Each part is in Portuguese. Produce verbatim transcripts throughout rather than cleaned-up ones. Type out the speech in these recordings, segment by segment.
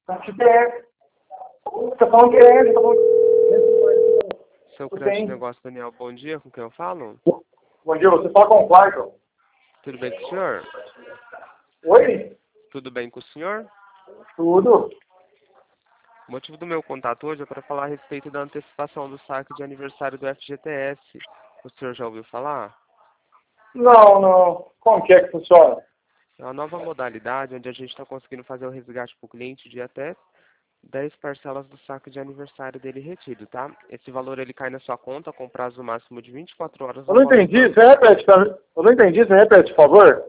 Que que é? Você tá falando que é ele, tá falando... Seu Você crédito tem? de negócio, Daniel, bom dia, com quem eu falo? Bom dia, você fala com o Clayton. Tudo bem com o senhor? Oi? Tudo bem com o senhor? Tudo? O motivo do meu contato hoje é para falar a respeito da antecipação do saque de aniversário do F G T S. O senhor já ouviu falar? Não, não. Como que é que funciona? É uma nova modalidade onde a gente está conseguindo fazer o resgate para o cliente de até dez parcelas do saque de aniversário dele retido, tá? Esse valor ele cai na sua conta com prazo máximo de vinte e quatro horas Eu não após o entendi, pagamento. você repete pra mim. Eu não entendi, você repete, por favor?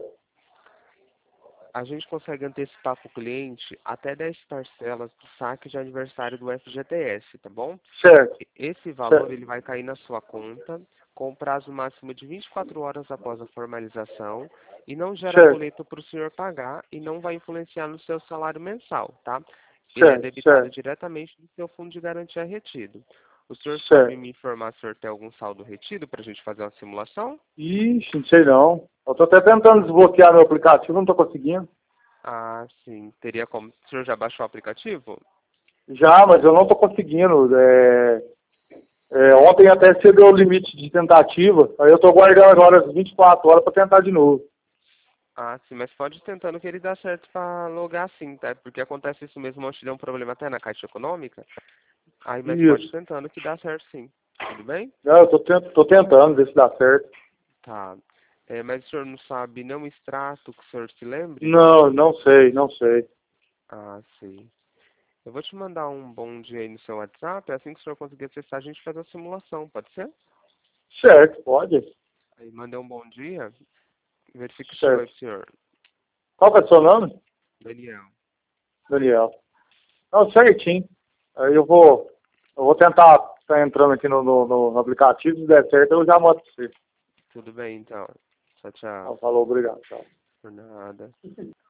A gente consegue antecipar para o cliente até dez parcelas do saque de aniversário do F G T S, tá bom? Certo, Esse valor certo, ele vai cair na sua conta com prazo máximo de vinte e quatro horas após a formalização e não gera certo, boleto para o senhor pagar e não vai influenciar no seu salário mensal, tá? Ele é certo, debitado certo, diretamente do seu fundo de garantia retido. O senhor sabe certo. me informar se o senhor tem algum saldo retido para a gente fazer uma simulação? Ixi, não sei não. Eu tô até tentando desbloquear meu aplicativo, não tô conseguindo. Ah, sim. Teria como? O senhor já baixou o aplicativo? Já, mas eu não tô conseguindo. É, é, ontem até excedeu o limite de tentativa, aí eu tô guardando agora as vinte e quatro horas para tentar de novo. Ah, sim, mas pode ir tentando que ele dá certo para logar sim, tá? Porque acontece isso mesmo, ontem deu um problema até na Caixa Econômica. Aí, mas pode ir Isso. tentando que dá certo sim. Tudo bem? Não, eu tô, tent, tô tentando ver se dá certo. Tá. É, mas o senhor não sabe nenhum extrato que o senhor se lembre? Não, não sei, não sei. Ah, sim. Eu vou te mandar um bom dia aí no seu WhatsApp, assim que o senhor conseguir acessar, a gente faz a simulação, pode ser? Certo, pode. Aí mandei um bom dia, verifique se chegou aí Certo. pro senhor. Qual que é o seu nome? Daniel. Daniel. Não, certinho. Aí eu vou, eu vou tentar estar entrando aqui no, no, no aplicativo, se der certo eu já mando pra você. Tudo bem então. Tchau, Ah, tchau. falou, obrigado. Tchau. Por nada.